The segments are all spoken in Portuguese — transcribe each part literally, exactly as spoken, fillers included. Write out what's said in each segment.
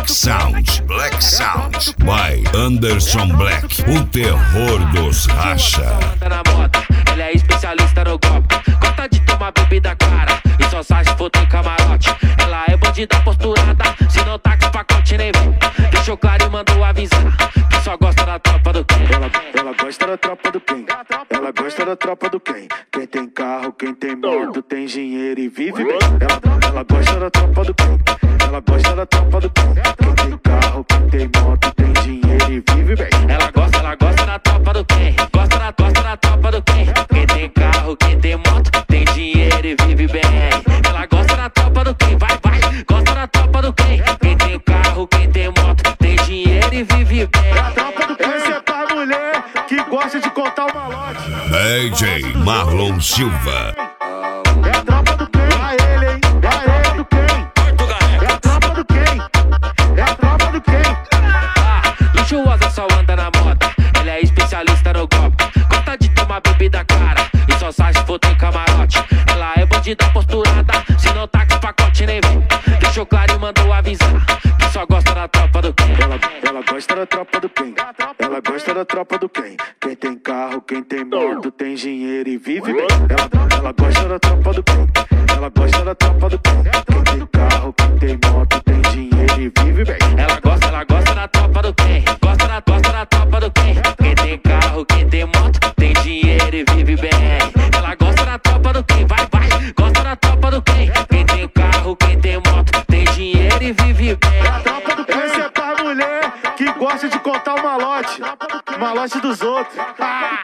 Black Sound, Black Sound, by Anderson Black, o terror dos racha. Na moda, ela é especialista no golpe, gosta de tomar bebida cara e só sai se for ter camarote. Ela é bandida posturada, se não tá com pacote nem vem. Deixou claro e mandou avisar que só gosta da tropa do quem. Ela, ela gosta da tropa do quem. Ela gosta da tropa do quem. Quem tem carro, quem tem moto, tem dinheiro e vive bem. Ela, ela gosta da tropa do quem. Ela gosta da tropa do quem. Quem tem carro, quem tem moto, tem dinheiro e vive bem. Ela gosta, ela gosta da tropa do quem. Gosta da, gosta da tropa do quem. Quem tem carro, quem tem moto, tem dinheiro e vive bem. Ela gosta da tropa do quem. Vai, vai. Gosta da tropa do quem. Quem tem carro, quem tem moto, tem dinheiro e vive bem. É a tropa do quem. Essa é pra mulher que gosta de contar o malote. D J Marlon Silva. É a tropa do quem. Vai ele, hein? Vai ele do quem. É a tropa do quem. É a tropa do quem. Ah, luxuosa só anda na moda, ela é especialista no golpe, gosta de tomar bebida cara e só sai se for ter camarote. Ela é bandida posturada, se não tá com pacote nem vem. Deixou claro e mandou avisar que só gosta da tropa do quem. Ela, ela gosta da tropa do quem. Ela gosta da tropa do quem. Quem tem carro, quem tem moto, tem dinheiro e vive bem. Ela, ela gosta da tropa do quem. Ela gosta da tropa do quem. Quem tem carro, quem tem moto, tem dinheiro e vive bem. Ela gosta, ela gosta da tropa do quem. Gosta da, gosta da tropa do quem. Quem tem carro, quem tem moto, tem dinheiro e vive bem. Ela gosta da tropa do quem. Vai, vai. Gosta da tropa do quem. Quem tem carro, quem tem moto, tem dinheiro e vive bem. É a tropa do quem. Essa é pra mulher que gosta de contar o malote. O malote dos outros. Ah!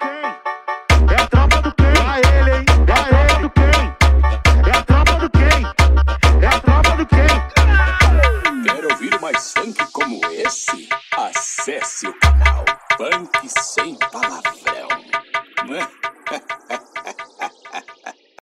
É a tropa do quem. Vai ele, hein? Vai ele do quem. É a tropa do quem. É a tropa do quem. Quer ouvir mais funk como esse? Acesse o canal Funk Sem Palavrão.